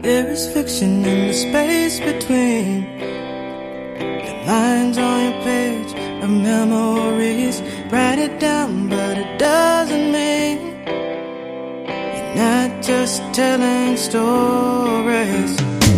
There is fiction in the space between the lines on your page of memories. Write it down, but it doesn't mean you're not just telling stories.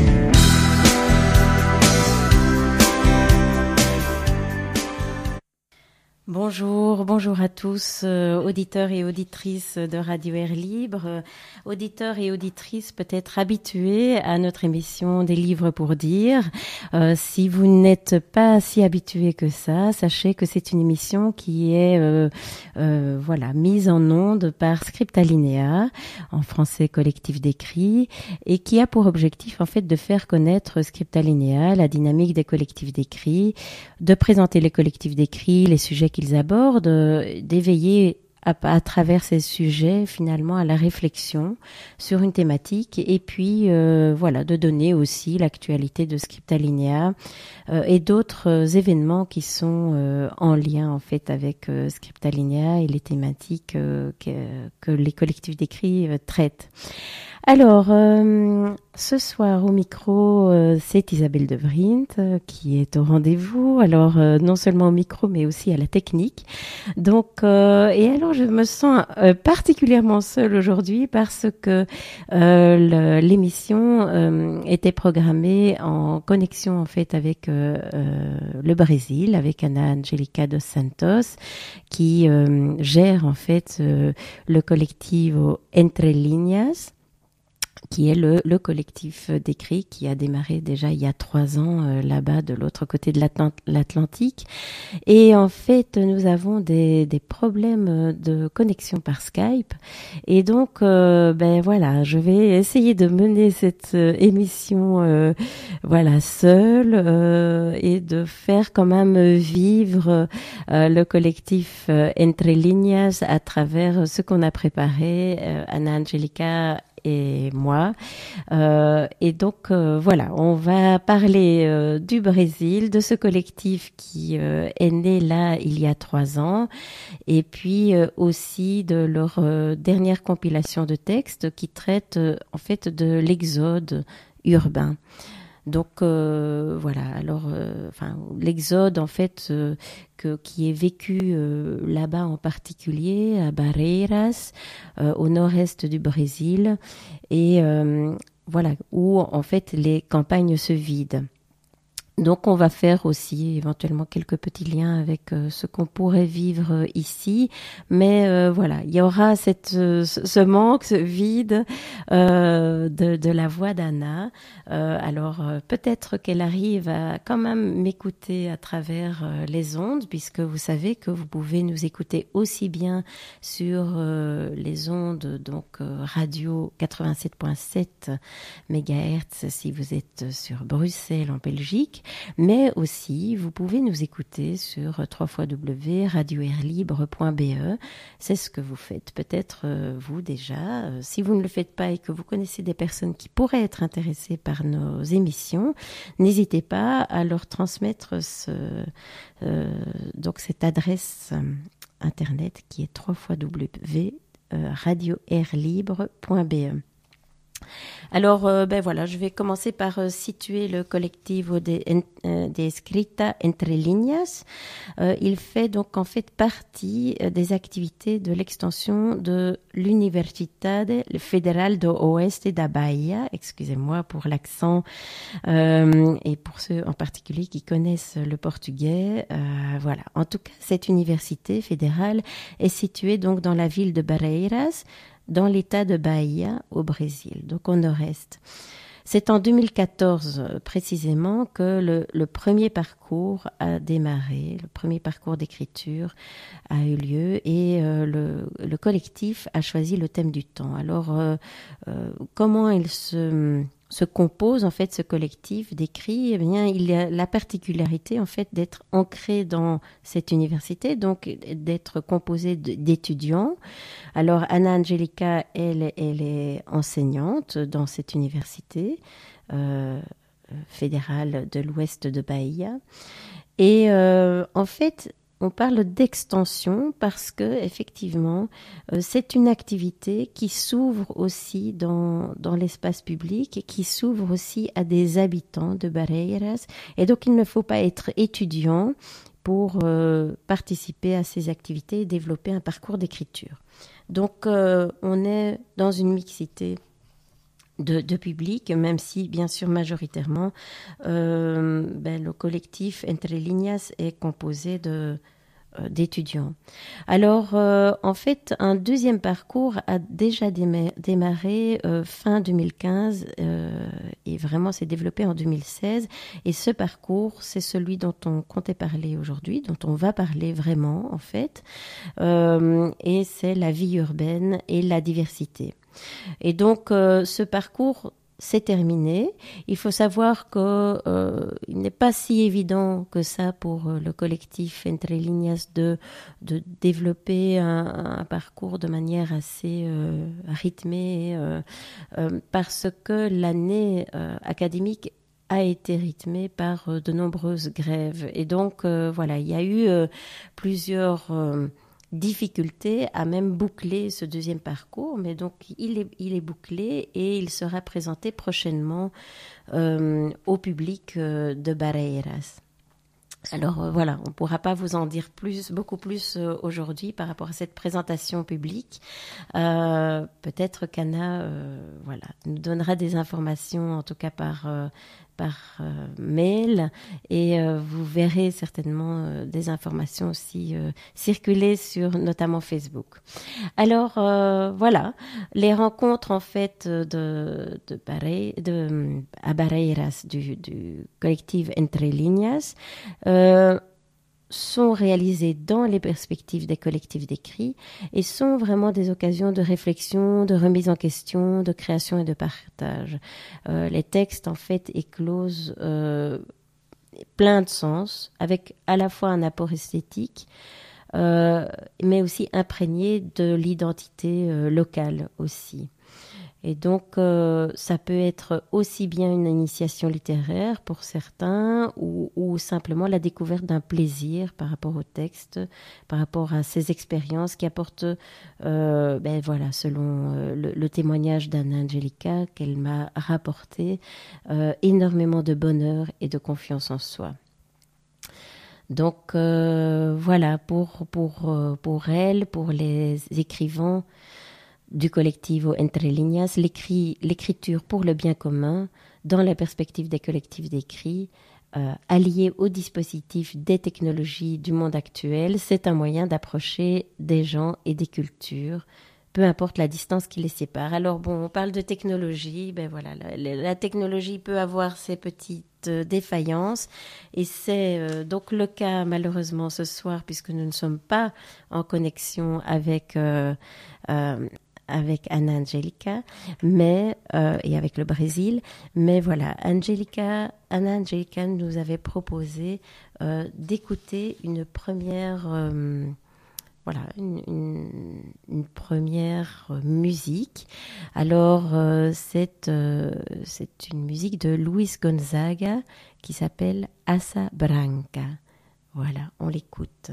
Bonjour à tous, auditeurs et auditrices de Radio Air Libre, auditeurs et auditrices peut-être habitués à notre émission des livres pour dire. Si vous n'êtes pas si habitués que ça, sachez que c'est une émission qui est mise en onde par Scriptalinea, en français collectif d'écrit, et qui a pour objectif en fait de faire connaître Scriptalinea, la dynamique des collectifs d'écrit, de présenter les collectifs d'écrit, les sujets qu'ils abordent, d'éveiller à travers ces sujets finalement à la réflexion sur une thématique et puis de donner aussi l'actualité de Scriptalinea et d'autres événements qui sont en lien en fait avec Scriptalinea et les thématiques que les collectifs d'écrit traitent. Alors, ce soir au micro, c'est Isabelle de Vrint qui est au rendez-vous. Alors, non seulement au micro, mais aussi à la technique. Donc, et alors, je me sens particulièrement seule aujourd'hui parce que l'émission était programmée en connexion en fait avec le Brésil, avec Ana Angélica dos Santos, qui gère en fait le colectivo Entre Linhas, qui est le collectif d'écrit qui a démarré déjà il y a 3 ans là-bas de l'autre côté de l'Atlantique. Et en fait, nous avons des problèmes de connexion par Skype. Et donc, je vais essayer de mener cette émission seule et de faire quand même vivre le collectif Entre Linhas à travers ce qu'on a préparé, Ana Angélica et moi. Et donc, on va parler du Brésil, de ce collectif qui est né là il y a 3 ans, et puis aussi de leur dernière compilation de textes qui traite en fait de l'exode urbain. Donc l'exode en fait qui est vécu là-bas en particulier à Barreiras, au nord-est du Brésil, et où en fait les campagnes se vident. Donc, on va faire aussi éventuellement quelques petits liens avec ce qu'on pourrait vivre ici. Mais il y aura ce manque, ce vide de la voix d'Anna. Alors, peut-être qu'elle arrive à quand même m'écouter à travers les ondes, puisque vous savez que vous pouvez nous écouter aussi bien sur les ondes, donc radio 87.7 MHz si vous êtes sur Bruxelles en Belgique. Mais aussi, vous pouvez nous écouter sur www.radioairlibre.be. C'est ce que vous faites peut-être vous déjà. Si vous ne le faites pas et que vous connaissez des personnes qui pourraient être intéressées par nos émissions, n'hésitez pas à leur transmettre cette adresse internet qui est www.radioairlibre.be. Alors, je vais commencer par situer le colectivo de Escrita Entre Linhas. Il fait donc en fait partie des activités de l'extension de l'Universidade Federal do Oeste da Bahia. Excusez-moi pour l'accent et pour ceux en particulier qui connaissent le portugais. En tout cas, cette université fédérale est située donc dans la ville de Barreiras, dans l'état de Bahia, au Brésil, donc au nord-est. C'est en 2014 précisément que le premier parcours a démarré, le premier parcours d'écriture a eu lieu et le collectif a choisi le thème du temps. Alors, comment il se compose en fait ce collectif d'écrit? Eh bien, il y a la particularité en fait d'être ancré dans cette université, donc d'être composé d'étudiants. Alors Ana Angélica, elle est enseignante dans cette université fédérale de l'ouest de Bahia, et en fait on parle d'extension parce que effectivement, c'est une activité qui s'ouvre aussi dans l'espace public et qui s'ouvre aussi à des habitants de Barreiras. Et donc, il ne faut pas être étudiant pour participer à ces activités et développer un parcours d'écriture. Donc, on est dans une mixité de public, même si, bien sûr, majoritairement, le collectif Entre Líneas est composé d'étudiants. Alors, en fait, un deuxième parcours a déjà démarré fin 2015 et vraiment s'est développé en 2016. Et ce parcours, c'est celui dont on comptait parler aujourd'hui, dont on va parler vraiment, en fait. Et c'est la vie urbaine et la diversité. Et donc, ce parcours s'est terminé. Il faut savoir qu'il n'est pas si évident que ça pour le collectif Entre Líneas de développer un parcours de manière assez rythmée parce que l'année académique a été rythmée par de nombreuses grèves. Et donc, voilà, il y a eu plusieurs difficulté à même boucler ce deuxième parcours, mais donc il est bouclé et il sera présenté prochainement au public de Barreiras. Alors voilà, on ne pourra pas vous en dire beaucoup plus aujourd'hui par rapport à cette présentation publique. Peut-être qu'Anna nous donnera des informations, en tout cas par mail, et vous verrez certainement des informations aussi circuler sur notamment Facebook. Alors voilà, les rencontres en fait à Barreiras du collectif Entre Líneas sont réalisées dans les perspectives des collectifs d'écrit et sont vraiment des occasions de réflexion, de remise en question, de création et de partage. Les textes, en fait, éclosent plein de sens, avec à la fois un apport esthétique, mais aussi imprégné de l'identité locale aussi. Et donc, ça peut être aussi bien une initiation littéraire pour certains ou simplement la découverte d'un plaisir par rapport au texte, par rapport à ces expériences qui apportent, selon le témoignage d'Anna Angelica qu'elle m'a rapporté, énormément de bonheur et de confiance en soi. Donc, voilà, pour elle, pour les écrivains du collectif Entre Líneas, l'écriture pour le bien commun, dans la perspective des collectifs d'écrit, alliée au dispositif des technologies du monde actuel, c'est un moyen d'approcher des gens et des cultures, peu importe la distance qui les sépare. Alors bon, on parle de technologie, la technologie peut avoir ses petites défaillances, et c'est donc le cas malheureusement ce soir, puisque nous ne sommes pas en connexion avec Anna Angelica, et avec le Brésil. Mais voilà, Anna Angelica nous avait proposé d'écouter une première, une première musique. Alors, c'est une musique de Luis Gonzaga qui s'appelle Asa Branca. Voilà, on l'écoute.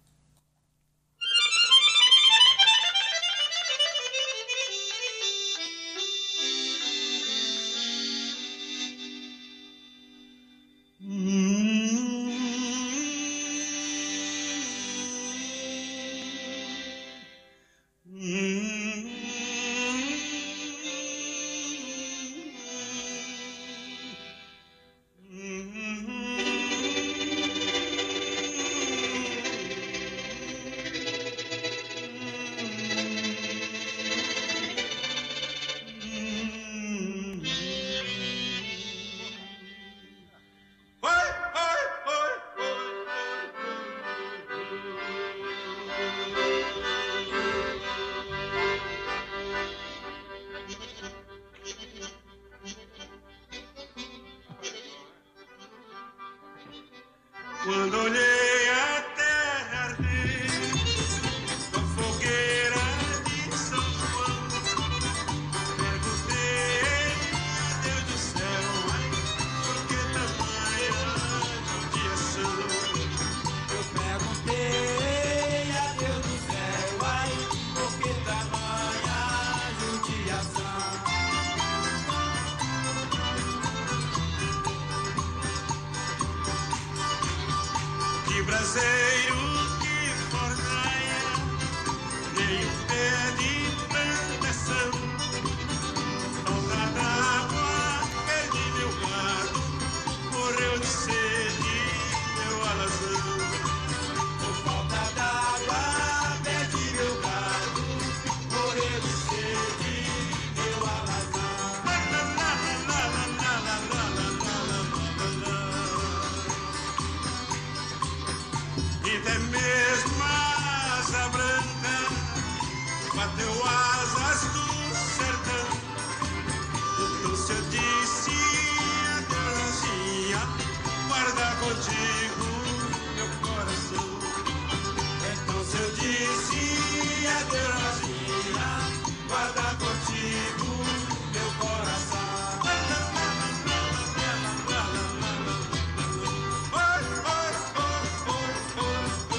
Quando olhei a terra arder com a fogueira de São João, perguntei a Deus do céu, por que tamanha judiação? Eu perguntei braseiro que forneia, nem o pé de plantação. Falta d'água, perdi meu gado, morreu de sede, deu alazão. Por falta d'água, perdi meu gado, morreu de sede, deu alazão. E até mesmo a asa branca bateu asas do sertão. Então se eu disse adeusinha, guarda contigo meu coração. Então se eu disse adeusinha, guarda contigo meu coração. Oi, oi, oi, oi,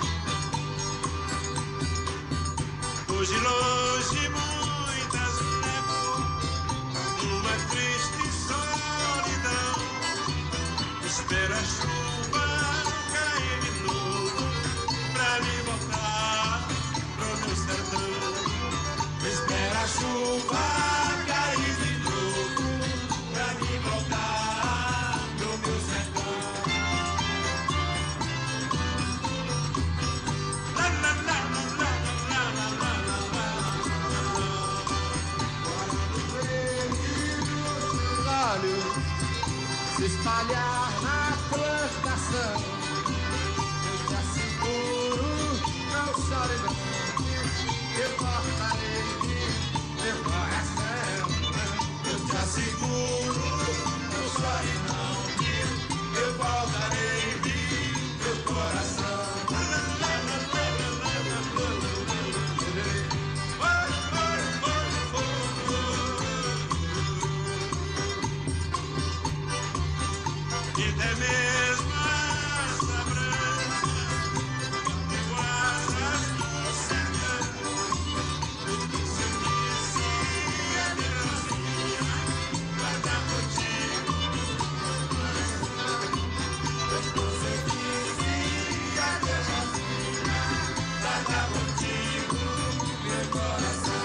oi. Hoje longe muitas névoas, uma triste solidão. Espera a chuva cair de novo pra me voltar pro meu sertão. Espera a chuva cair de novo pra me voltar pro meu sertão. La, la, la, la, la, la, la, la, la, la. Se espalhar na plantação, eu te asseguro, não chore não, eu cortarei meu coração. Eu te asseguro, não chore não, eu voltarei meu coração. Oi, oi, oi, oi. E até mesmo a asa branca bateu asas do sertão. Se eu disse adeusinha, guarda contigo meu coração. Se eu disse adeusinha, guarda contigo meu coração.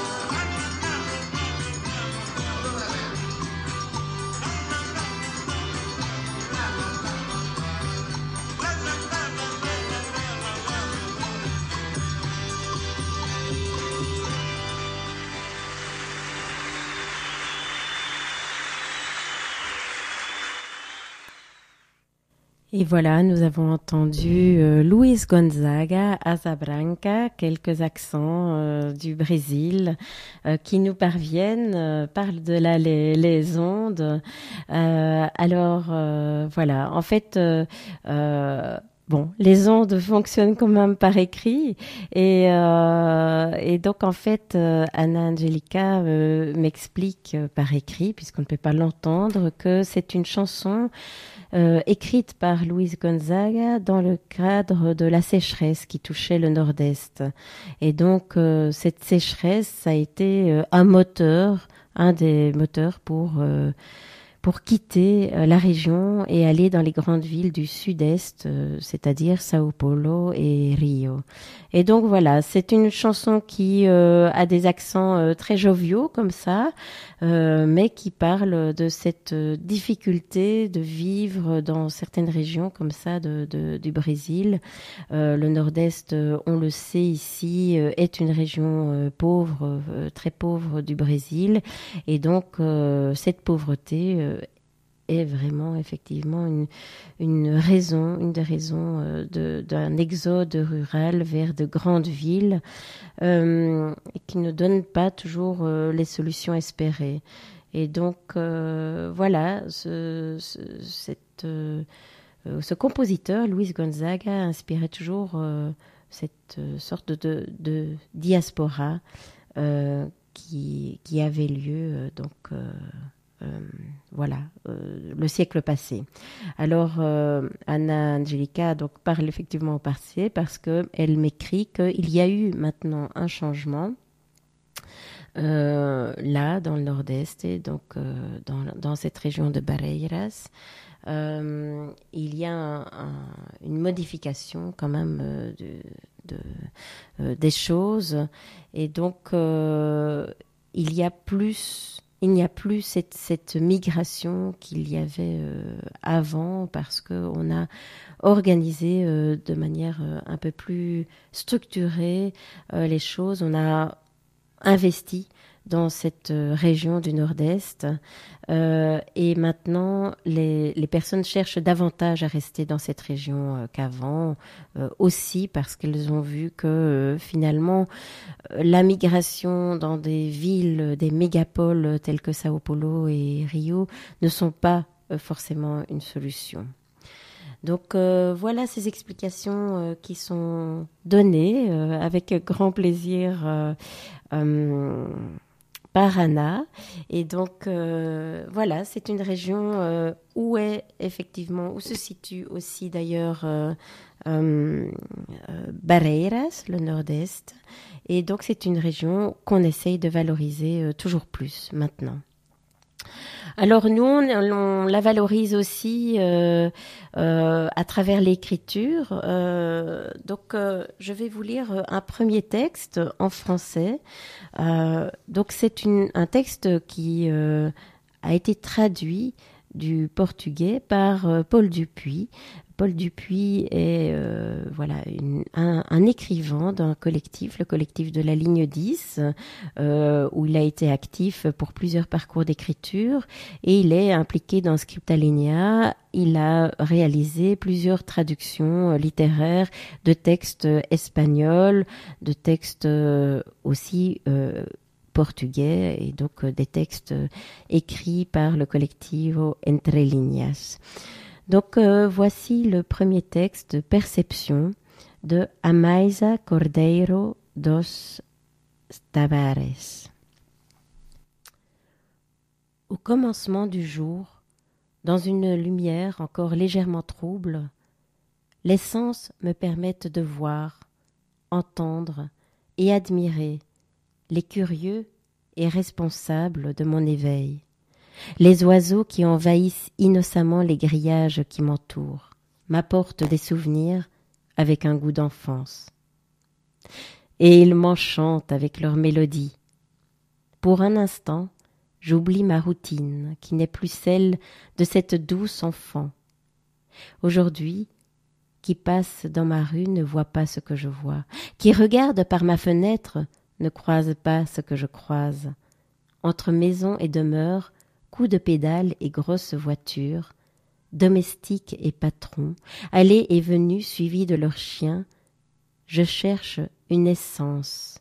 Et voilà, nous avons entendu Luis Gonzaga, Asa Branca, quelques accents du Brésil qui nous parviennent, parlent de les ondes. Alors, voilà, en fait... bon, les ondes fonctionnent quand même par écrit et donc en fait Anna Angelica m'explique par écrit, puisqu'on ne peut pas l'entendre, que c'est une chanson écrite par Luis Gonzaga dans le cadre de la sécheresse qui touchait le nord-est. Et donc cette sécheresse, ça a été un des moteurs pour quitter la région et aller dans les grandes villes du sud-est, c'est-à-dire Sao Paulo et Rio. Et donc voilà, c'est une chanson qui a des accents très joviaux comme ça, mais qui parle de cette difficulté de vivre dans certaines régions comme ça du Brésil. Le nord-est, on le sait ici, est une région pauvre, très pauvre du Brésil. Et donc cette pauvreté est vraiment effectivement une des raisons d'un exode rural vers de grandes villes qui ne donne pas toujours les solutions espérées. Et donc voilà, ce compositeur, Luis Gonzaga, inspirait toujours cette sorte de diaspora qui avait lieu voilà, le siècle passé. Alors, Anna Angelica donc, parle effectivement au passé parce qu'elle m'écrit qu'il y a eu maintenant un changement là, dans le nord-est, et donc dans cette région de Barreiras, il y a une modification quand même des choses. Et donc, il n'y a plus cette migration qu'il y avait avant, parce qu'on a organisé de manière un peu plus structurée les choses. On a investi dans cette région du Nord-Est et maintenant les personnes cherchent davantage à rester dans cette région qu'avant, aussi parce qu'elles ont vu que finalement la migration dans des villes, des mégapoles telles que Sao Paulo et Rio ne sont pas forcément une solution. Donc voilà ces explications qui sont données avec grand plaisir par Anna. Et donc voilà, c'est une région où se situe aussi d'ailleurs Barreiras, le nord-est. Et donc c'est une région qu'on essaye de valoriser toujours plus maintenant. Alors nous, on la valorise aussi à travers l'écriture. Donc je vais vous lire un premier texte en français. Donc c'est un texte qui a été traduit du portugais par Paul Dupuis. Paul Dupuis est un écrivain d'un collectif, le collectif de la ligne 10, où il a été actif pour plusieurs parcours d'écriture et il est impliqué dans Scriptalinea. Il a réalisé plusieurs traductions littéraires de textes espagnols, de textes aussi portugais et donc des textes écrits par le Colectivo Entre Líneas. Donc voici le premier texte, Perception, de Amaisa Cordeiro dos Tavares. Au commencement du jour, dans une lumière encore légèrement trouble, les sens me permettent de voir, entendre et admirer les curieux et responsables de mon éveil. Les oiseaux qui envahissent innocemment les grillages qui m'entourent m'apportent des souvenirs avec un goût d'enfance. Et ils m'enchantent avec leur mélodie. Pour un instant, j'oublie ma routine qui n'est plus celle de cette douce enfant. Aujourd'hui, qui passe dans ma rue ne voit pas ce que je vois, qui regarde par ma fenêtre ne croise pas ce que je croise. Entre maison et demeure, coups de pédale et grosses voitures, domestiques et patrons, allées et venues suivis de leurs chiens, je cherche une essence.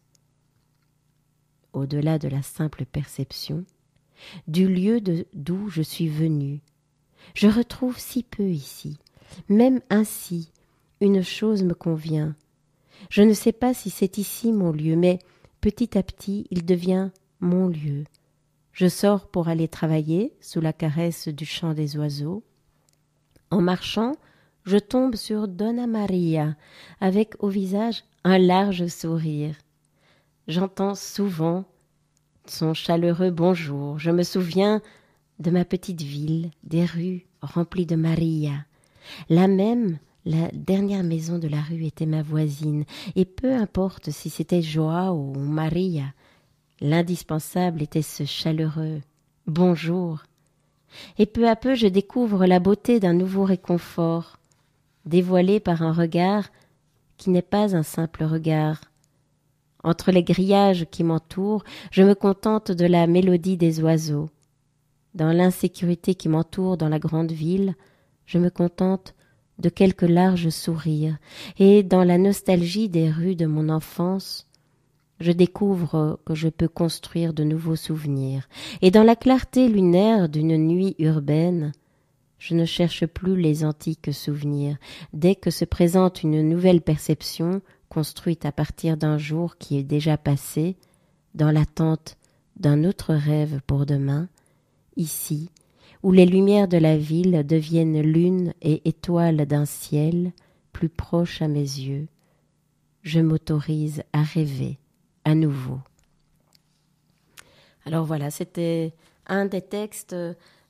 Au-delà de la simple perception, du lieu d'où je suis venue, je retrouve si peu ici. Même ainsi, une chose me convient. Je ne sais pas si c'est ici mon lieu, mais petit à petit, il devient mon lieu. Je sors pour aller travailler sous la caresse du chant des oiseaux. En marchant, je tombe sur Donna Maria, avec au visage un large sourire. J'entends souvent son chaleureux bonjour. Je me souviens de ma petite ville, des rues remplies de Maria. La dernière maison de la rue était ma voisine, et peu importe si c'était Joao ou Maria, l'indispensable était ce chaleureux « bonjour ». Et peu à peu, je découvre la beauté d'un nouveau réconfort, dévoilé par un regard qui n'est pas un simple regard. Entre les grillages qui m'entourent, je me contente de la mélodie des oiseaux. Dans l'insécurité qui m'entoure dans la grande ville, je me contente de quelques larges sourires, et dans la nostalgie des rues de mon enfance, je découvre que je peux construire de nouveaux souvenirs, et dans la clarté lunaire d'une nuit urbaine, je ne cherche plus les antiques souvenirs. Dès que se présente une nouvelle perception, construite à partir d'un jour qui est déjà passé, dans l'attente d'un autre rêve pour demain, ici, où les lumières de la ville deviennent lune et étoiles d'un ciel plus proche à mes yeux, je m'autorise à rêver à nouveau. Alors voilà, c'était un des textes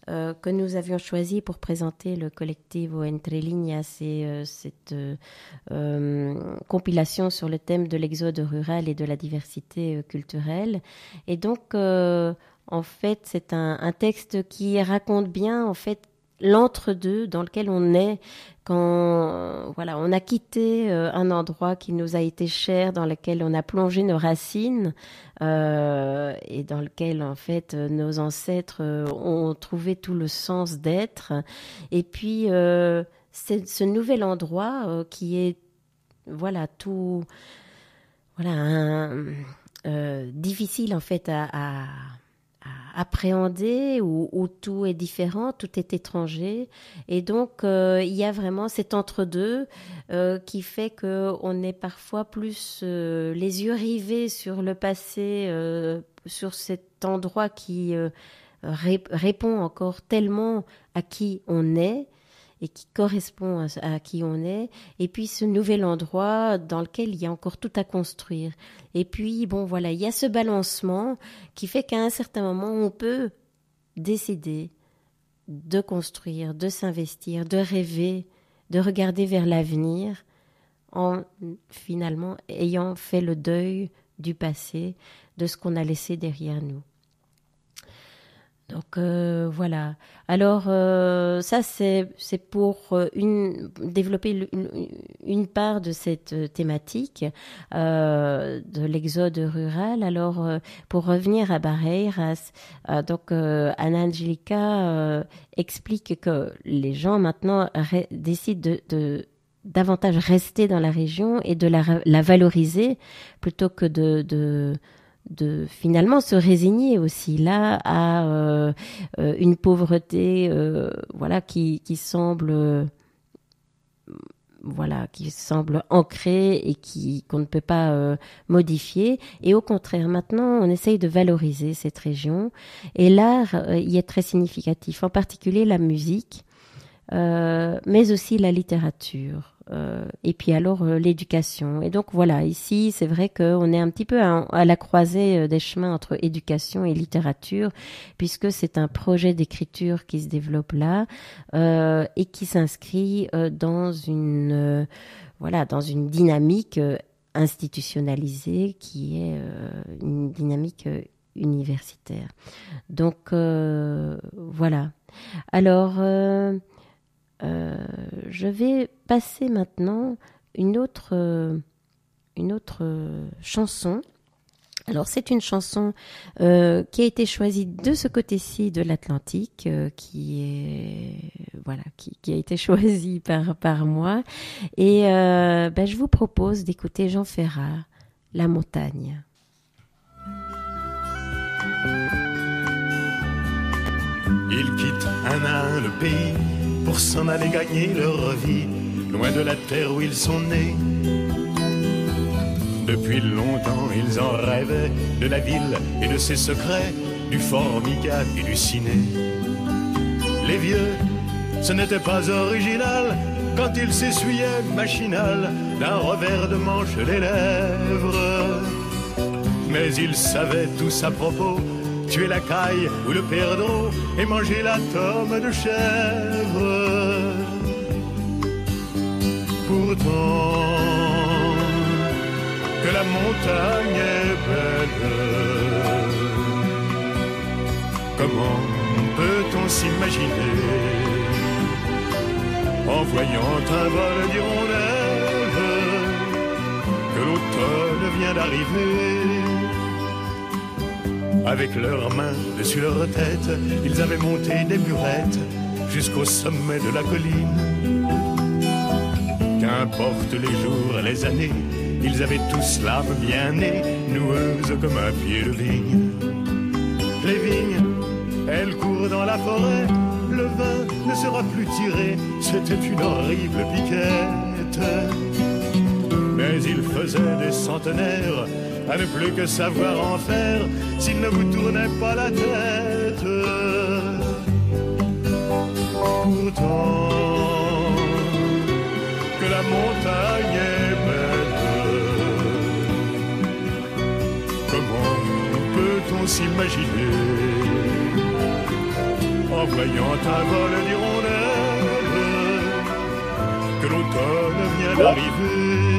que nous avions choisi pour présenter le Colectivo Entre Líneas, c'est cette compilation sur le thème de l'exode rural et de la diversité culturelle. Et donc, en fait, c'est un texte qui raconte bien, en fait, l'entre-deux dans lequel on est quand voilà, on a quitté un endroit qui nous a été cher, dans lequel on a plongé nos racines et dans lequel en fait nos ancêtres ont trouvé tout le sens d'être. Et puis c'est ce nouvel endroit qui est voilà tout voilà difficile en fait à appréhender, où tout est différent, tout est étranger. Et donc, il y a vraiment cet entre-deux qui fait qu'on est parfois plus les yeux rivés sur le passé, sur cet endroit qui répond encore tellement à qui on est et qui correspond à qui on est, et puis ce nouvel endroit dans lequel il y a encore tout à construire. Et puis, bon, voilà, il y a ce balancement qui fait qu'à un certain moment, on peut décider de construire, de s'investir, de rêver, de regarder vers l'avenir, en finalement ayant fait le deuil du passé, de ce qu'on a laissé derrière nous. Donc voilà. Alors ça c'est pour développer une part de cette thématique de l'exode rural. Alors pour revenir à Barreiras, donc Ana Angélica explique que les gens maintenant décident de davantage rester dans la région et de la valoriser plutôt que de finalement se résigner aussi là à une pauvreté voilà qui semble ancrée et qu'on ne peut pas modifier. Et au contraire, maintenant on essaye de valoriser cette région, et l'art y est très significatif, en particulier la musique, mais aussi la littérature. Et puis alors l'éducation. Et donc voilà, ici c'est vrai qu'on est un petit peu à la croisée des chemins entre éducation et littérature, puisque c'est un projet d'écriture qui se développe là et qui s'inscrit dans une dynamique institutionnalisée qui est une dynamique universitaire. Donc voilà. Alors je vais passer maintenant une autre chanson. Alors c'est une chanson qui a été choisie de ce côté-ci de l'Atlantique, qui a été choisie par moi. Et je vous propose d'écouter Jean Ferrat, La montagne. Ils quittent un à un le pays pour s'en aller gagner leur vie, loin de la terre où ils sont nés. Depuis longtemps ils en rêvaient, de la ville et de ses secrets, du formica et du ciné. Les vieux, ce n'était pas original quand ils s'essuyaient machinal d'un revers de manche les lèvres. Mais ils savaient tous à propos, tuer la caille ou le perdreau et manger la tome de chèvre. Pourtant, que la montagne est belle, comment peut-on s'imaginer en voyant un vol d'hirondelles que l'automne vient d'arriver? Avec leurs mains dessus leur tête, ils avaient monté des burettes jusqu'au sommet de la colline. Qu'importe les jours, les années, ils avaient tous l'âme bien née, noueuse comme un pied de vigne. Les vignes, elles courent dans la forêt, le vin ne sera plus tiré, c'était une horrible piquette. Mais ils faisaient des centenaires à ne plus que savoir en faire s'il ne vous tournait pas la tête. Pourtant, que la montagne est belle, comment peut-on s'imaginer en voyant un vol d'hirondelles, que l'automne vient d'arriver.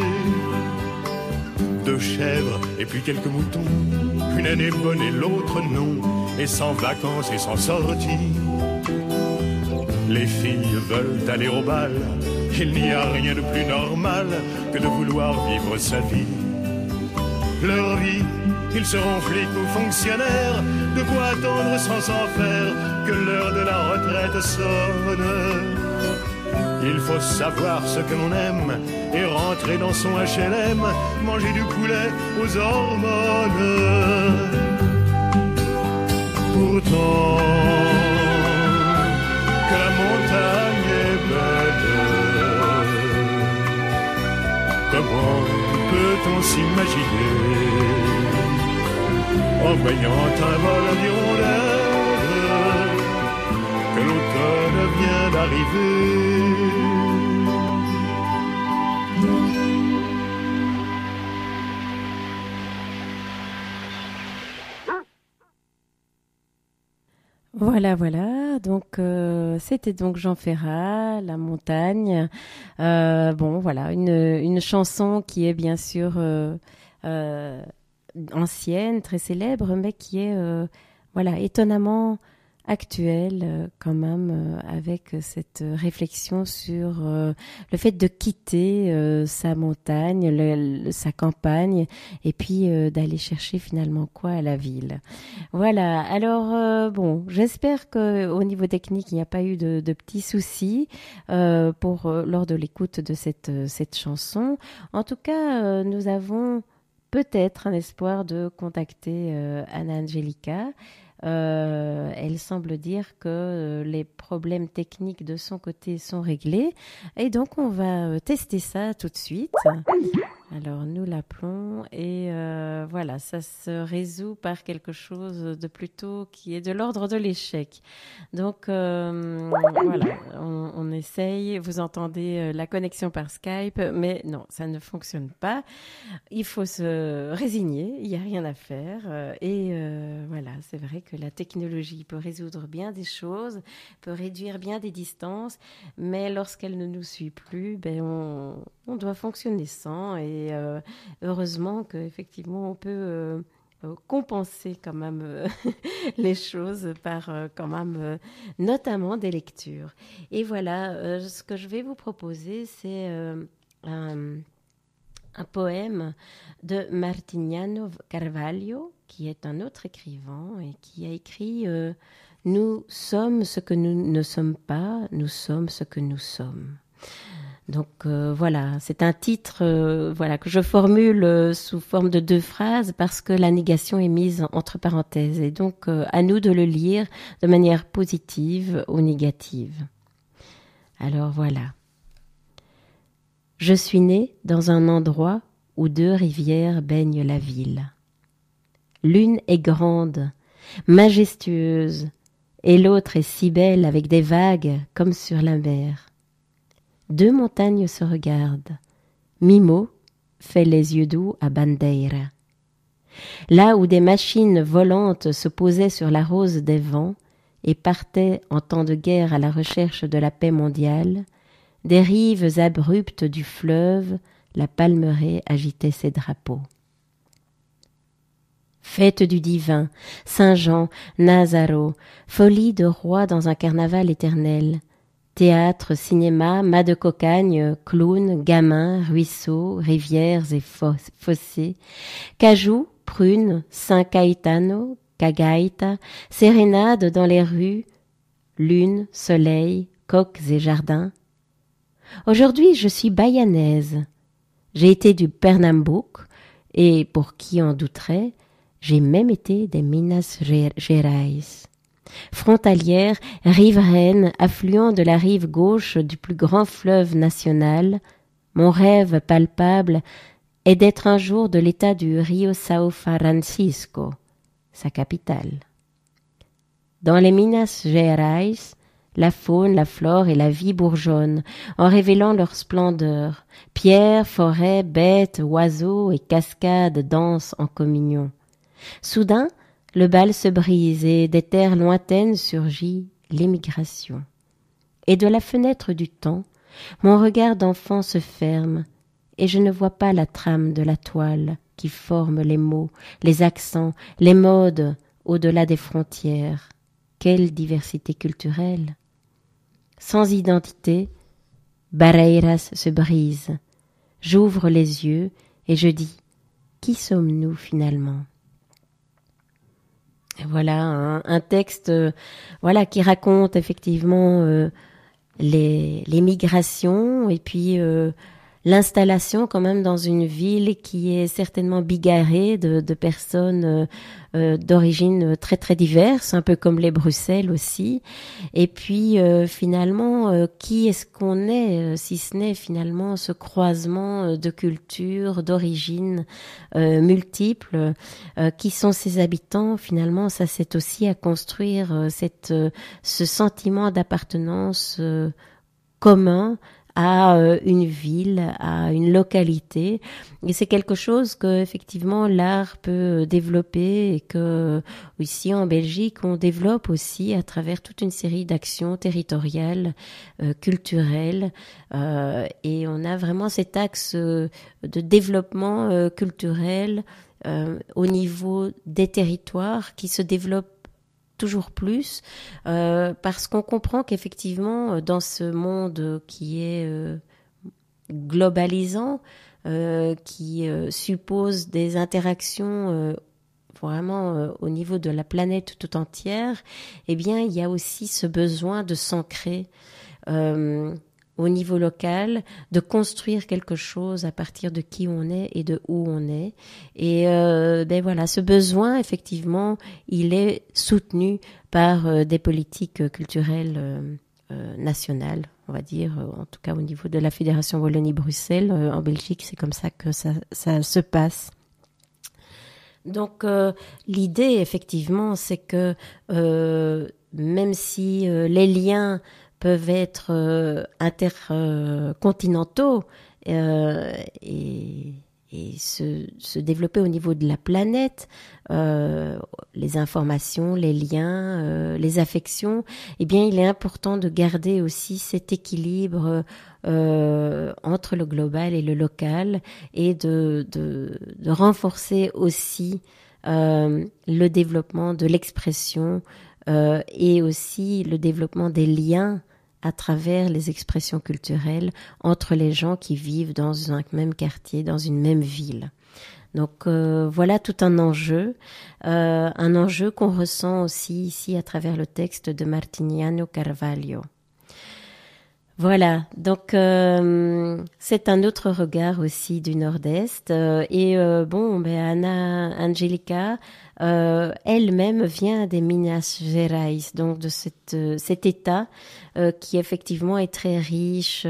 2 chèvres et puis quelques moutons, une année bonne et l'autre non, et sans vacances et sans sortie. Les filles veulent aller au bal, il n'y a rien de plus normal que de vouloir vivre sa vie. Leur vie, ils seront flics ou fonctionnaires, de quoi attendre sans s'en faire que l'heure de la retraite sonne. Il faut savoir ce que l'on aime et rentrer dans son HLM, manger du poulet aux hormones. Pourtant, que la montagne est belle, comment peut-on s'imaginer en voyant un vol d'hirondelles que l'automne vient d'arriver? Voilà. Donc, c'était donc Jean Ferrat, La montagne. Bon, voilà, une chanson qui est bien sûr ancienne, très célèbre, mais qui est voilà, étonnamment actuelle quand même, avec cette réflexion sur le fait de quitter sa montagne, sa campagne, et puis d'aller chercher finalement quoi à la ville. Voilà, alors bon, j'espère qu'au niveau technique, il n'y a pas eu de petits soucis lors de l'écoute de cette chanson. En tout cas, nous avons peut-être un espoir de contacter Anna Angelica. Elle semble dire que les problèmes techniques de son côté sont réglés et donc on va tester ça tout de suite. Alors nous l'appelons et voilà, ça se résout par quelque chose de plutôt qui est de l'ordre de l'échec. Donc voilà, on essaye, vous entendez la connexion par Skype, mais non, ça ne fonctionne pas. Il faut se résigner, il n'y a rien à faire et voilà, c'est vrai que la technologie peut résoudre bien des choses, peut réduire bien des distances, mais lorsqu'elle ne nous suit plus, ben on doit fonctionner sans et heureusement qu'effectivement on peut compenser quand même les choses par quand même notamment des lectures. Et voilà, ce que je vais vous proposer, c'est un poème de Martiniano Carvalho, qui est un autre écrivain et qui a écrit « Nous sommes ce que nous ne sommes pas, nous sommes ce que nous sommes ». Donc voilà, c'est un titre voilà, que je formule sous forme de 2 phrases parce que la négation est mise entre parenthèses. Et donc à nous de le lire de manière positive ou négative. Alors voilà. Je suis né dans un endroit où 2 rivières baignent la ville. L'une est grande, majestueuse, et l'autre est si belle avec des vagues comme sur la mer. 2 montagnes se regardent. Mimo fait les yeux doux à Bandeira. Là où des machines volantes se posaient sur la rose des vents et partaient en temps de guerre à la recherche de la paix mondiale, des rives abruptes du fleuve, la palmeraie agitait ses drapeaux. Fête du divin, Saint-Jean, Nazaro, folie de roi dans un carnaval éternel, théâtre, cinéma, mâts de cocagne, clowns, gamins, ruisseaux, rivières et fossés, cajou, prunes, Saint Caetano, Cagaïta, sérénade dans les rues, lune, soleil, coques et jardins. Aujourd'hui, je suis bayanaise. J'ai été du Pernambouc et, pour qui en douterait, j'ai même été des Minas Gerais. Frontalière, riveraine, affluent de la rive gauche du plus grand fleuve national, mon rêve palpable est d'être un jour de l'état du Rio São Francisco, sa capitale. Dans les Minas Gerais, la faune, la flore et la vie bourgeonnent en révélant leur splendeur. Pierres, forêts, bêtes, oiseaux et cascades dansent en communion. Soudain, le bal se brise et des terres lointaines surgit l'émigration. Et de la fenêtre du temps, mon regard d'enfant se ferme, et je ne vois pas la trame de la toile qui forme les mots, les accents, les modes au-delà des frontières. Quelle diversité culturelle! Sans identité, Barreiras se brise. J'ouvre les yeux et je dis « Qui sommes-nous finalement ?» Voilà un texte qui raconte effectivement les migrations et puis l'installation quand même dans une ville qui est certainement bigarrée de personnes d'origine très très diverses, un peu comme les Bruxelles aussi. Et puis finalement, qui est-ce qu'on est, si ce n'est finalement ce croisement de cultures, d'origines multiples, qui sont ces habitants finalement, ça c'est aussi à construire ce sentiment d'appartenance commun à une ville, à une localité. Et c'est quelque chose que effectivement l'art peut développer et que ici en Belgique on développe aussi à travers toute une série d'actions territoriales, culturelles. Et on a vraiment cet axe de développement culturel au niveau des territoires qui se développe toujours plus, parce qu'on comprend qu'effectivement, dans ce monde qui est globalisant, qui suppose des interactions vraiment au niveau de la planète tout entière, eh bien, il y a aussi ce besoin de s'ancrer au niveau local, de construire quelque chose à partir de qui on est et de où on est. Et ce besoin, effectivement, il est soutenu par des politiques culturelles nationales, on va dire, en tout cas au niveau de la Fédération Wallonie-Bruxelles. En Belgique, c'est comme ça que ça se passe. Donc, l'idée, effectivement, c'est que même si les liens peuvent être intercontinentaux et se développer au niveau de la planète, les informations, les liens, les affections, eh bien, il est important de garder aussi cet équilibre entre le global et le local et de renforcer aussi le développement de l'expression et aussi le développement des liens à travers les expressions culturelles entre les gens qui vivent dans un même quartier, dans une même ville. Donc voilà tout un enjeu qu'on ressent aussi ici à travers le texte de Martiniano Carvalho. Voilà, donc c'est un autre regard aussi du Nord-Est. Ana Angélica elle-même vient des Minas Gerais, donc de cet État qui effectivement est très riche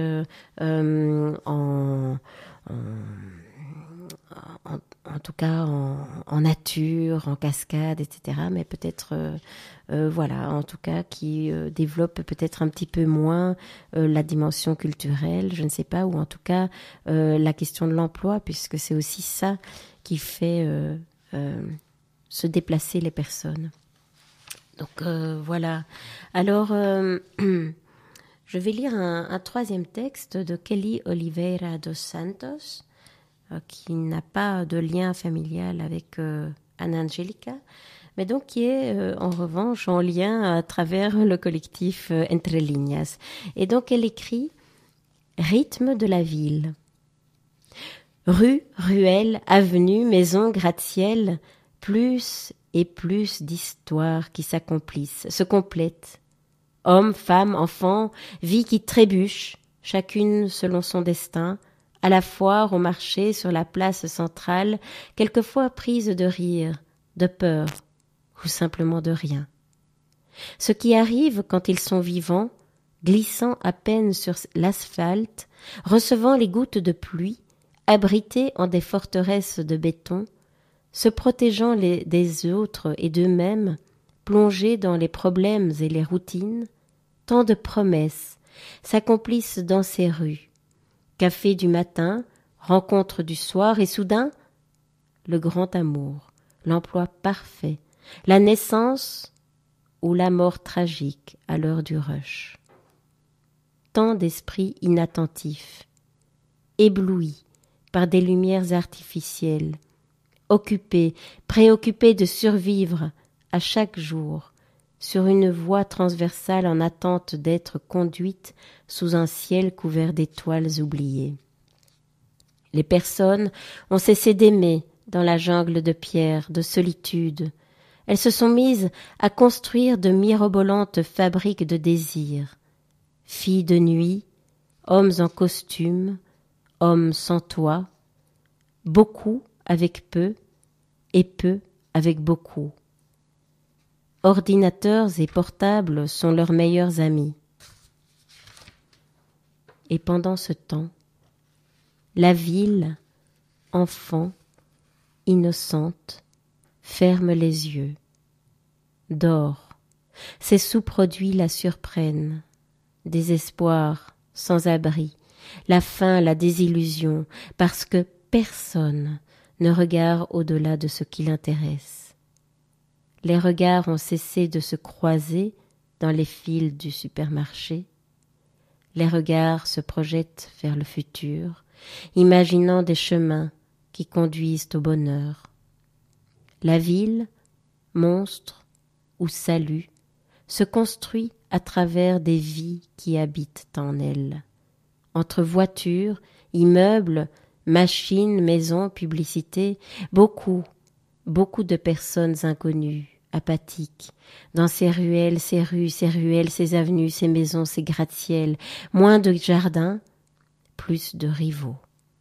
en tout cas en nature, en cascades, etc. Mais peut-être, en tout cas, qui développe peut-être un petit peu moins la dimension culturelle, je ne sais pas, ou en tout cas la question de l'emploi, puisque c'est aussi ça qui fait se déplacer les personnes. Donc voilà. Alors, je vais lire un troisième texte de Kelly Oliveira dos Santos, qui n'a pas de lien familial avec Ana Angélica, mais donc qui est en revanche en lien à travers le collectif Entre Líneas. Et donc elle écrit « Rythme de la ville ». Rues, ruelles, avenues, maisons, gratte-ciel, plus et plus d'histoires qui s'accomplissent, se complètent. Hommes, femmes, enfants, vie qui trébuche, chacune selon son destin, à la foire, au marché, sur la place centrale, quelquefois prise de rire, de peur, ou simplement de rien. Ce qui arrive quand ils sont vivants, glissant à peine sur l'asphalte, recevant les gouttes de pluie, abrités en des forteresses de béton, se protégeant des autres et d'eux-mêmes, plongés dans les problèmes et les routines, tant de promesses s'accomplissent dans ces rues. Café du matin, rencontre du soir, et soudain, le grand amour, l'emploi parfait, la naissance ou la mort tragique à l'heure du rush. Tant d'esprits inattentifs, éblouis par des lumières artificielles, occupés, préoccupés de survivre à chaque jour, sur une voie transversale en attente d'être conduite sous un ciel couvert d'étoiles oubliées. Les personnes ont cessé d'aimer dans la jungle de pierre, de solitude. Elles se sont mises à construire de mirobolantes fabriques de désirs. Filles de nuit, hommes en costume, hommes sans toit, beaucoup avec peu et peu avec beaucoup. Ordinateurs et portables sont leurs meilleurs amis. Et pendant ce temps, la ville, enfant, innocente, ferme les yeux, dort. Ses sous-produits la surprennent. Désespoir, sans-abri, la faim, la désillusion, parce que personne ne regarde au-delà de ce qui l'intéresse. Les regards ont cessé de se croiser dans les fils du supermarché. Les regards se projettent vers le futur, imaginant des chemins qui conduisent au bonheur. La ville, monstre ou salut, se construit à travers des vies qui habitent en elle. Entre voitures, immeubles, machines, maisons, publicités, beaucoup de personnes inconnues, apathiques, dans ces ruelles, ces rues, ces ruelles, ces avenues, ces maisons, ces gratte-ciels, moins de jardins, plus de rivaux.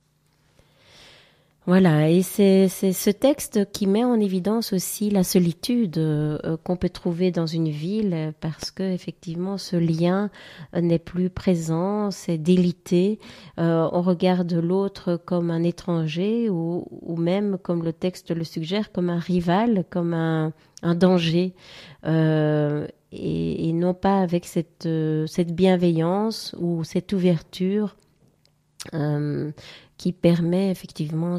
Voilà, et c'est ce texte qui met en évidence aussi la solitude qu'on peut trouver dans une ville, parce que effectivement ce lien n'est plus présent, c'est délité. On regarde l'autre comme un étranger ou même, comme le texte le suggère, comme un rival, comme un danger, et non pas avec cette bienveillance ou cette ouverture qui permet effectivement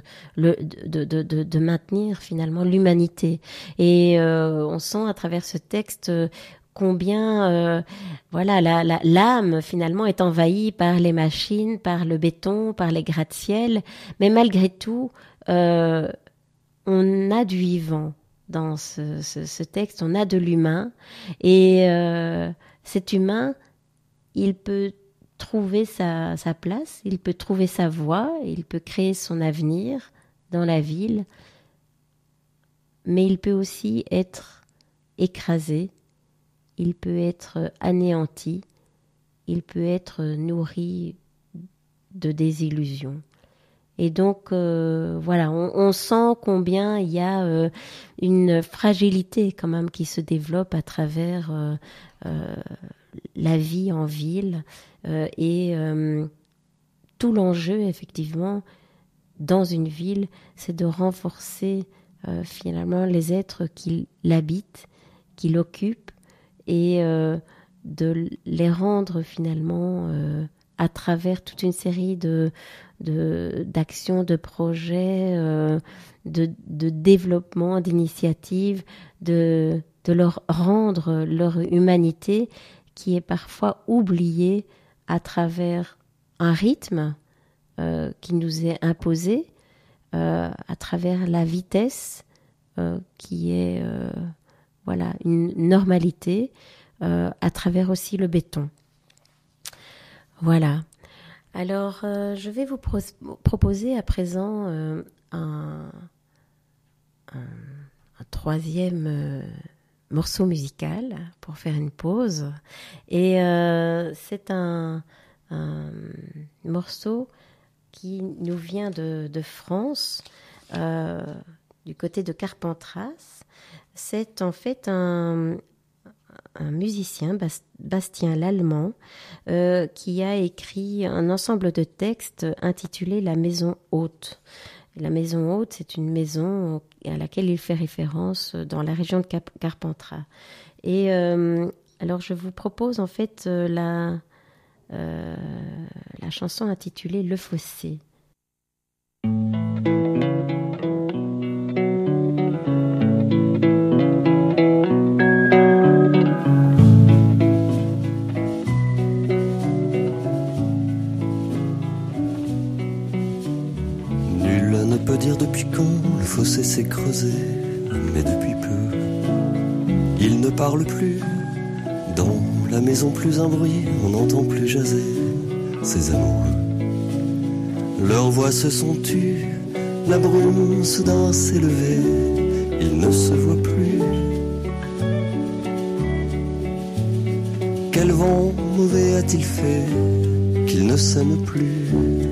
de maintenir finalement l'humanité. Et on sent à travers ce texte combien l'âme finalement est envahie par les machines, par le béton, par les gratte-ciel, mais malgré tout on a du vivant dans ce texte, on a de l'humain, et cet humain, il peut trouver sa place, il peut trouver sa voie, il peut créer son avenir dans la ville, mais il peut aussi être écrasé, il peut être anéanti, il peut être nourri de désillusions. Et donc, on sent combien il y a une fragilité quand même qui se développe à travers la vie en ville, et tout l'enjeu, effectivement, dans une ville, c'est de renforcer finalement les êtres qui l'habitent, qui l'occupent, et de les rendre finalement à travers toute une série d'actions, de projets, de développement, d'initiatives, de leur rendre leur humanité qui est parfois oubliée à travers un rythme qui nous est imposé, à travers la vitesse qui est une normalité, à travers aussi le béton. Voilà. Alors, je vais vous proposer à présent un troisième morceau musical pour faire une pause. Et c'est un morceau qui nous vient de France, du côté de Carpentras. C'est en fait un musicien, Bastien Lallemand, qui a écrit un ensemble de textes intitulé La Maison Haute. La Maison Haute, c'est une maison à laquelle il fait référence dans la région de Carpentras. Et alors je vous propose en fait la chanson intitulée Le Fossé. s'est creusé, mais depuis peu, il ne parle plus. Dans la maison plus un bruit, on n'entend plus jaser ses amoureux. Leurs voix se sont tues, la brume soudain s'est levée, ils ne se voient plus. Quel vent mauvais a-t-il fait qu'ils ne s'aiment plus?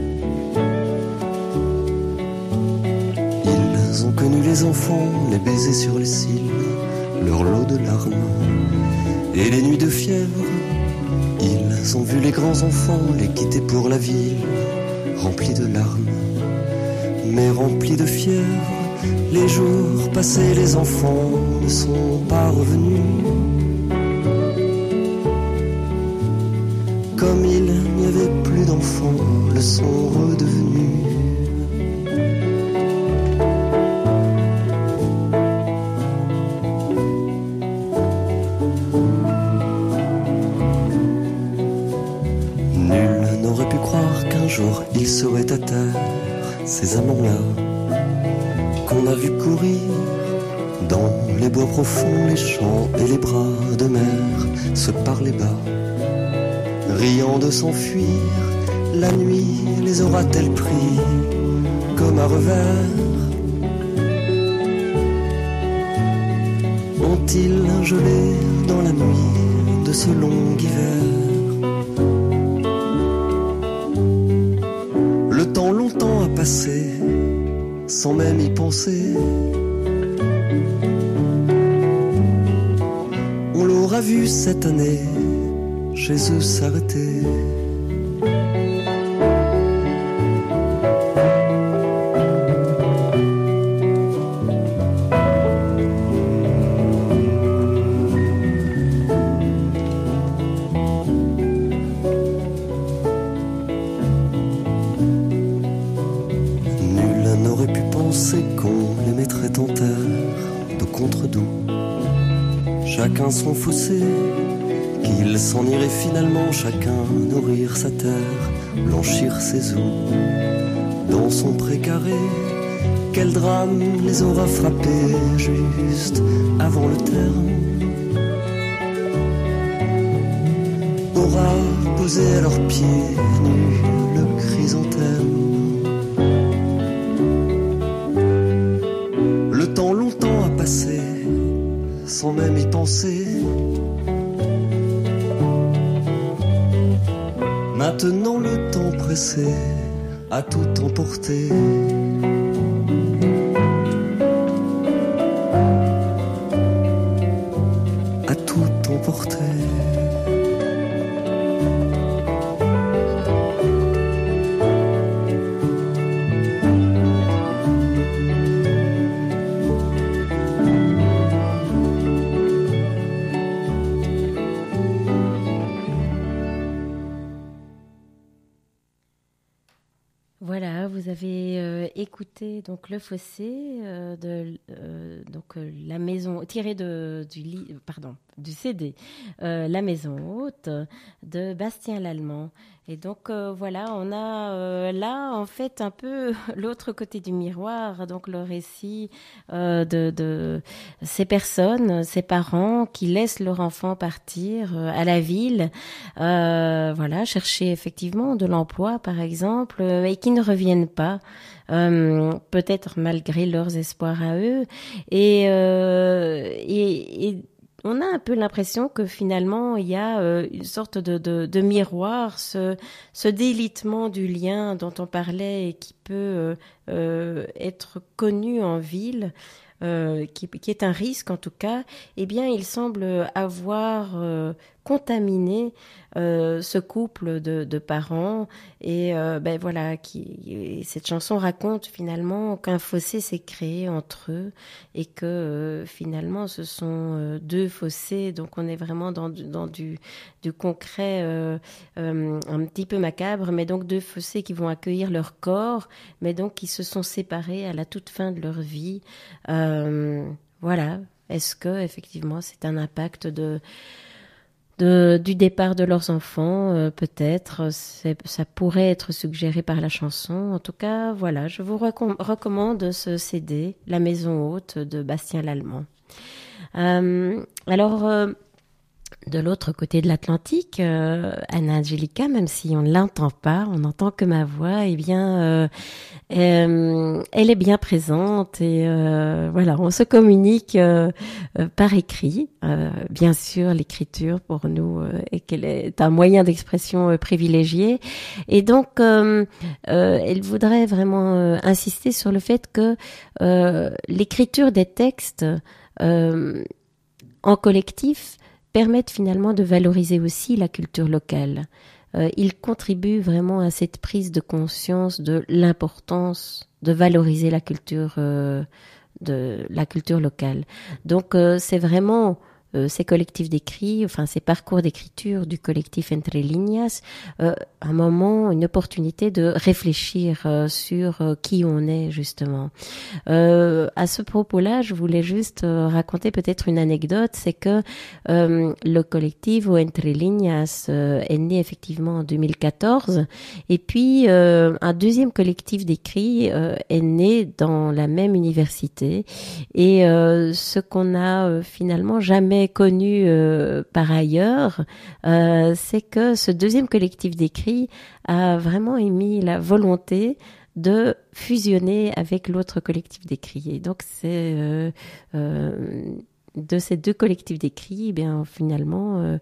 Ils ont connu les enfants, les baisers sur les cils, leur lot de larmes et les nuits de fièvre. Ils ont vu les grands enfants les quitter pour la ville, remplis de larmes, mais remplis de fièvre. Les jours passés, les enfants ne sont pas revenus. Comme il n'y avait plus d'enfants, le sont redevenus. Nul n'aurait pu croire qu'un jour ils seraient à terre, ces amants-là qu'on a vu courir dans les bois profonds, les champs et les bras de mer, se parler bas, riant de s'enfuir. La nuit les aura-t-elle pris comme à revers? Ont-ils gelé dans la nuit de ce long hiver? Le temps longtemps a passé sans même y penser. On l'aura vu cette année chez eux s'arrêter. Nul n'aurait pu penser qu'on les mettrait en terre de contre-doux, chacun son fossé, qu'il s'en irait finalement chacun nourrir sa terre, blanchir ses eaux dans son précaré. Quel drame les aura frappés juste avant le terme, aura posé à leurs pieds nus le chrysanthème. Le temps longtemps a passé sans même y penser. Maintenant le temps pressé a tout emporté. A tout emporté. Voilà, vous avez écouté donc Le Fossé la maison tiré du CD La Maison Haute de Bastien Lallemand. Et donc voilà, on a là en fait un peu l'autre côté du miroir, donc le récit de ces personnes, ces parents qui laissent leur enfant partir à la ville, voilà, chercher effectivement de l'emploi par exemple, et qui ne reviennent pas. Peut-être malgré leurs espoirs à eux, et on a un peu l'impression que finalement il y a une sorte de miroir, ce délitement du lien dont on parlait et qui peut être connu en ville, qui est un risque en tout cas. Eh bien, il semble avoir contaminé ce couple de parents, et voilà, cette chanson raconte finalement qu'un fossé s'est créé entre eux, et que finalement ce sont deux fossés, donc on est vraiment dans du concret un petit peu macabre, mais donc deux fossés qui vont accueillir leur corps, mais donc qui se sont séparés à la toute fin de leur vie. Voilà, est-ce que effectivement c'est un impact du départ de leurs enfants, peut-être. Ça pourrait être suggéré par la chanson. En tout cas, voilà, je vous recommande ce CD, La Maison Haute de Bastien Lallemand. De l'autre côté de l'Atlantique, Anna Angelica, même si on ne l'entend pas, on n'entend que ma voix, eh bien, elle est bien présente et voilà, on se communique par écrit. Bien sûr, l'écriture pour nous est un moyen d'expression privilégié. Et donc, elle voudrait vraiment insister sur le fait que l'écriture des textes en collectif permettent finalement de valoriser aussi la culture locale. Ils contribuent vraiment à cette prise de conscience de l'importance de valoriser la culture locale. Donc c'est vraiment ces collectifs d'écrit, enfin ces parcours d'écriture du collectif Entre Líneas, un moment, une opportunité de réfléchir sur qui on est justement. À ce propos-là, je voulais juste raconter peut-être une anecdote, c'est que le collectif Entre Líneas est né effectivement en 2014, et puis un deuxième collectif d'écrit est né dans la même université, et ce qu'on a finalement jamais connu par ailleurs, c'est que ce deuxième collectif d'écrit a vraiment émis la volonté de fusionner avec l'autre collectif d'écrit. Et donc c'est de ces deux collectifs d'écrit, eh bien finalement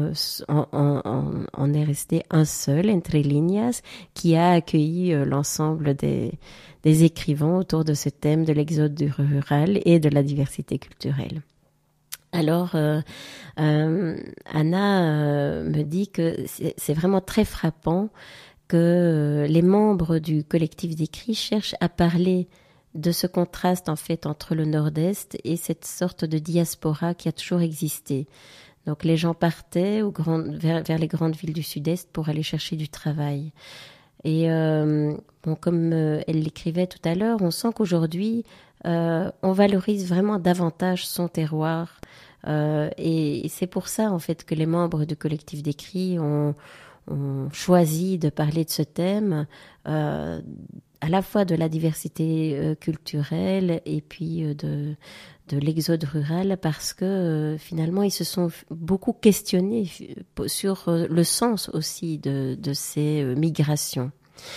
on est resté un seul, Entre Líneas, qui a accueilli l'ensemble des écrivains autour de ce thème de l'exode du rural et de la diversité culturelle. Alors, Anna me dit que c'est vraiment très frappant que les membres du collectif d'écrit cherchent à parler de ce contraste en fait entre le Nord-Est et cette sorte de diaspora qui a toujours existé. Donc les gens partaient vers les grandes villes du Sud-Est pour aller chercher du travail. Et comme elle l'écrivait tout à l'heure, on sent qu'aujourd'hui, on valorise vraiment davantage son terroir. Et c'est pour ça, en fait, que les membres du collectif d'écrit ont choisi de parler de ce thème, à la fois de la diversité culturelle et puis de l'exode rural, parce que finalement, ils se sont beaucoup questionnés sur le sens aussi de ces migrations.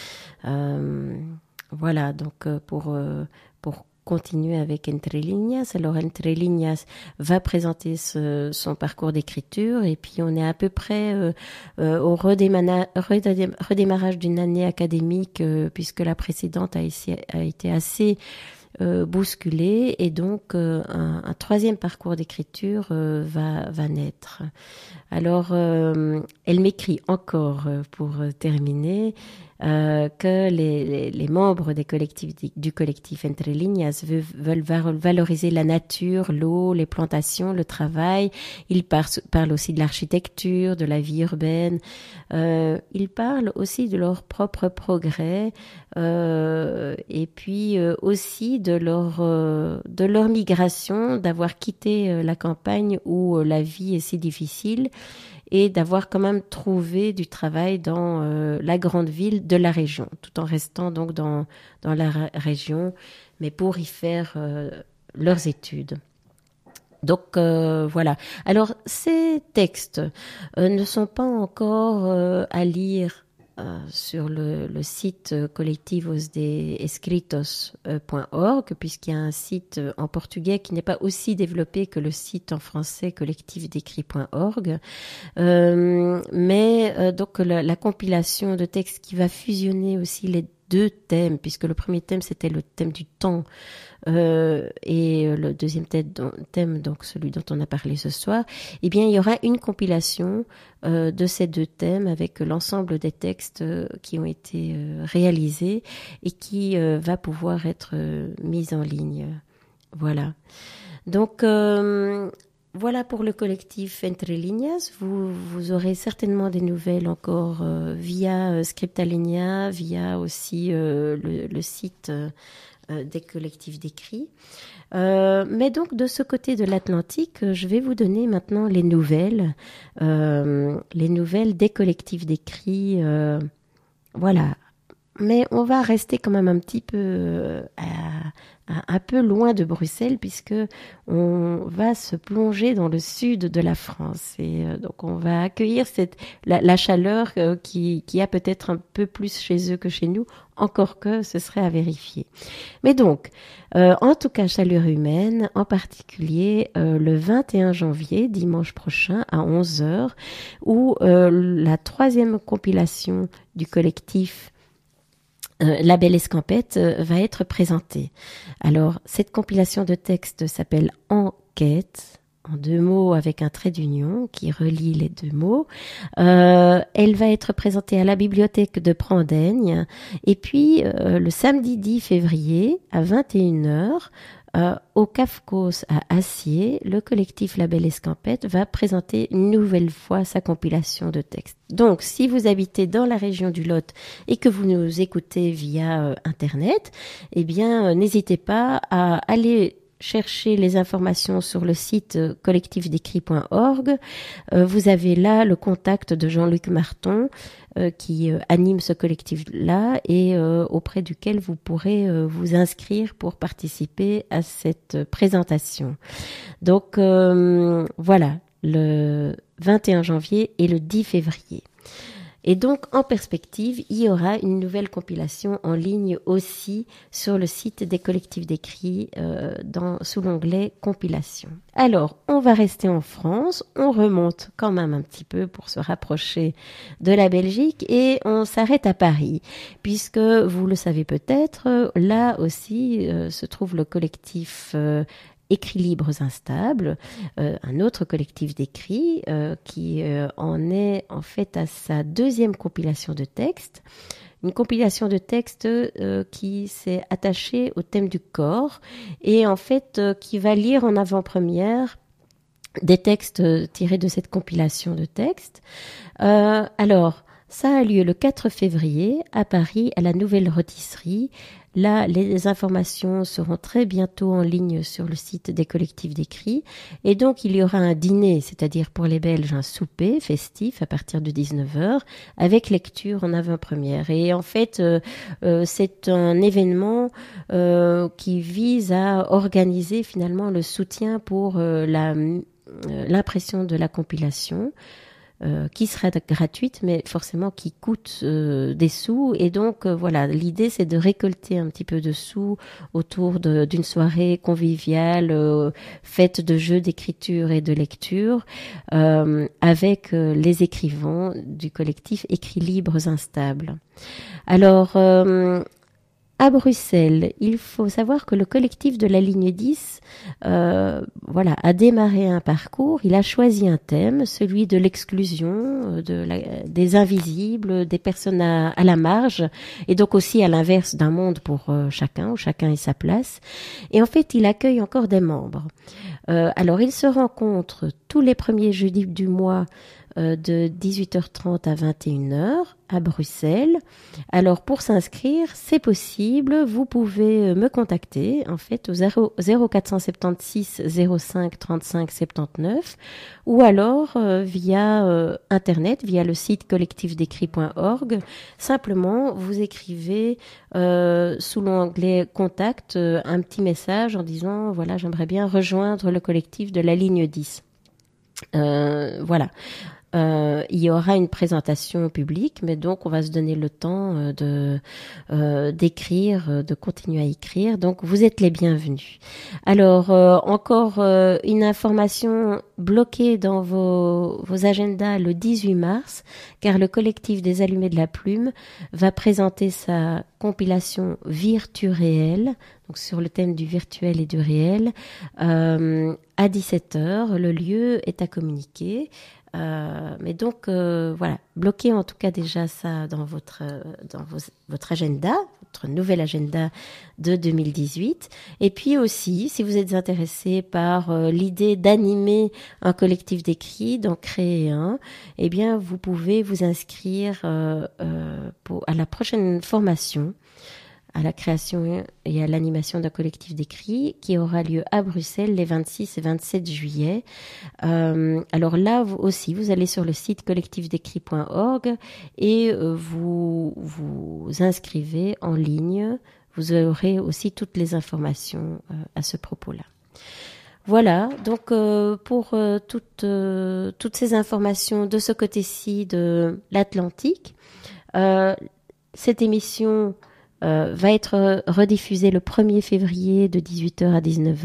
Voilà, donc pour continuer avec Entre Líneas. Alors Entre Líneas va présenter son parcours d'écriture, et puis on est à peu près au redémarrage d'une année académique, puisque la précédente a été assez bousculée, et donc un troisième parcours d'écriture va naître. Alors elle m'écrit encore pour terminer que les membres du collectif Entre Líneas veulent valoriser la nature, l'eau, les plantations, le travail. Ils parlent aussi de l'architecture, de la vie urbaine. Ils parlent aussi de leur propre progrès, et puis aussi de leur migration, d'avoir quitté la campagne où la vie est si difficile, et d'avoir quand même trouvé du travail dans la grande ville de la région, tout en restant donc dans la région, mais pour y faire leurs études. Donc voilà. Alors ces textes ne sont pas encore à lire sur le site colectivosdeescritos.org, puisqu'il y a un site en portugais qui n'est pas aussi développé que le site en français collectifdécrit.org. Donc la compilation de textes qui va fusionner aussi les deux thèmes, puisque le premier thème c'était le thème du temps, et le deuxième thème, donc celui dont on a parlé ce soir, eh bien il y aura une compilation de ces deux thèmes avec l'ensemble des textes qui ont été réalisés et qui va pouvoir être mis en ligne. Voilà. Donc voilà pour le collectif Entre Líneas. Vous aurez certainement des nouvelles encore via Scriptalinea, via aussi le site des collectifs d'écrit. Mais donc, de ce côté de l'Atlantique, je vais vous donner maintenant les nouvelles des collectifs d'écrit. Voilà. Mais on va rester quand même un petit peu un peu loin de Bruxelles, puisque on va se plonger dans le sud de la France. Et donc on va accueillir la chaleur qui a peut-être un peu plus chez eux que chez nous, encore que ce serait à vérifier. Mais donc, en tout cas, chaleur humaine, en particulier le 21 janvier, dimanche prochain, à 11h, où la 3e compilation du collectif La Belle Escampette va être présentée. Alors, cette compilation de textes s'appelle Enquête, en 2 mots avec un trait d'union qui relie les 2 mots. Elle va être présentée à la bibliothèque de Prandaigne. Et puis, le samedi 10 février, à 21h, au Cafcos à Acier, le collectif La Belle Escampette va présenter une nouvelle fois sa compilation de textes. Donc, si vous habitez dans la région du Lot et que vous nous écoutez via Internet, eh bien, n'hésitez pas à aller chercher les informations sur le site collectifdécrit.org. Vous avez là le contact de Jean-Luc Marton qui anime ce collectif-là et auprès duquel vous pourrez vous inscrire pour participer à cette présentation. Donc voilà, le 21 janvier et le 10 février. Et donc, en perspective, il y aura une nouvelle compilation en ligne aussi sur le site des collectifs d'écrit sous l'onglet compilation. Alors, on va rester en France, on remonte quand même un petit peu pour se rapprocher de la Belgique et on s'arrête à Paris, puisque vous le savez peut-être, là aussi se trouve le collectif Écrits libres instables, un autre collectif d'écrits qui en est en fait à sa 2e compilation de textes. Une compilation de textes qui s'est attachée au thème du corps et en fait qui va lire en avant-première des textes tirés de cette compilation de textes. Alors, ça a lieu le 4 février à Paris à la Nouvelle Rôtisserie. Là, les informations seront très bientôt en ligne sur le site des collectifs d'écrit. Et donc, il y aura un dîner, c'est-à-dire pour les Belges, un souper festif à partir de 19h, avec lecture en avant-première. Et en fait, c'est un événement qui vise à organiser finalement le soutien pour l'impression de la compilation. Qui sera gratuite, mais forcément qui coûte des sous. Et donc, voilà, l'idée, c'est de récolter un petit peu de sous autour d'une soirée conviviale, faite de jeux d'écriture et de lecture, avec les écrivains du collectif Écrits libres instables. Alors, à Bruxelles, il faut savoir que le collectif de la ligne 10 a démarré un parcours. Il a choisi un thème, celui de l'exclusion, des invisibles, des personnes à la marge, et donc aussi à l'inverse d'un monde pour chacun, où chacun ait sa place. Et en fait, il accueille encore des membres. Alors, il se rencontre tous les premiers jeudis du mois de 18h30 à 21h à Bruxelles. Alors pour s'inscrire, c'est possible, vous pouvez me contacter en fait au 0476 05 35 79 ou alors via internet, via le site collectifdécrit.org. Simplement, vous écrivez sous l'onglet contact un petit message en disant voilà, j'aimerais bien rejoindre le collectif de la ligne 10. Voilà. Il y aura une présentation publique, mais donc on va se donner le temps d'écrire, de continuer à écrire. Donc vous êtes les bienvenus. Alors encore une information bloquée dans vos agendas le 18 mars, car le collectif des Allumés de la Plume va présenter sa compilation Virtu-Réel, donc sur le thème du virtuel et du réel, à 17h. Le lieu est à communiquer. Mais donc voilà, bloquez en tout cas déjà ça dans votre agenda, votre nouvel agenda de 2018. Et puis aussi, si vous êtes intéressé par l'idée d'animer un collectif d'écrit, d'en créer un, eh bien vous pouvez vous inscrire à la prochaine formation à la création et à l'animation d'un collectif d'écrit qui aura lieu à Bruxelles les 26 et 27 juillet. Alors là vous aussi, vous allez sur le site collectifdécrit.org et vous inscrivez en ligne. Vous aurez aussi toutes les informations à ce propos-là. Voilà, donc pour toutes ces informations de ce côté-ci de l'Atlantique, cette émission va être rediffusée le 1er février de 18h à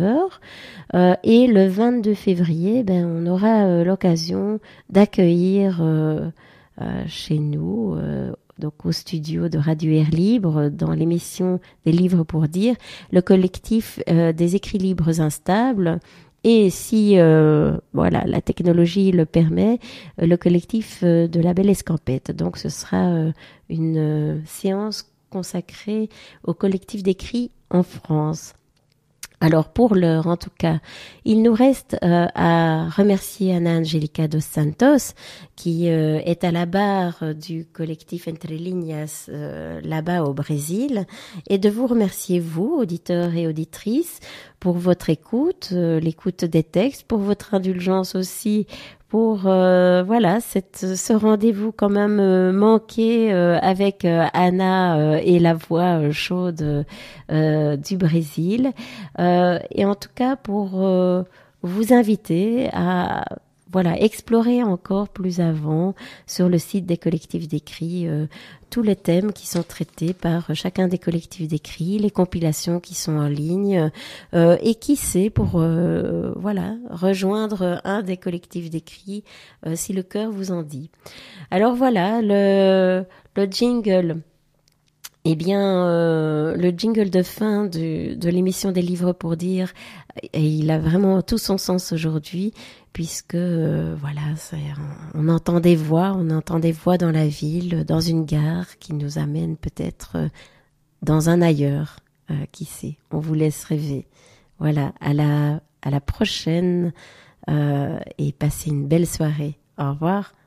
19h et le 22 février, on aura l'occasion d'accueillir chez nous, donc au studio de Radio Air Libre, dans l'émission des livres pour dire, le collectif des écrits libres instables. Et si la technologie le permet, le collectif de la Belle Escampette. Donc ce sera une séance consacrée au collectif d'écrit en France. Alors pour l'heure, en tout cas, il nous reste à remercier Ana Angélica dos Santos, qui est à la barre du collectif Entre Linhas là-bas au Brésil, et de vous remercier, vous, auditeurs et auditrices, pour votre écoute, l'écoute des textes, pour votre indulgence aussi, pour ce rendez-vous quand même manqué avec Anna et la voix chaude du Brésil, et en tout cas pour vous inviter à explorer encore plus avant sur le site des collectifs d'écrit tous les thèmes qui sont traités par chacun des collectifs d'écrit, les compilations qui sont en ligne, et qui sait pour rejoindre un des collectifs d'écrit si le cœur vous en dit. Alors voilà, le jingle. Eh bien, le jingle de fin de l'émission des livres pour dire, et il a vraiment tout son sens aujourd'hui, puisque on entend des voix dans la ville, dans une gare qui nous amène peut-être dans un ailleurs, qui sait. On vous laisse rêver. Voilà, à la prochaine et passez une belle soirée. Au revoir.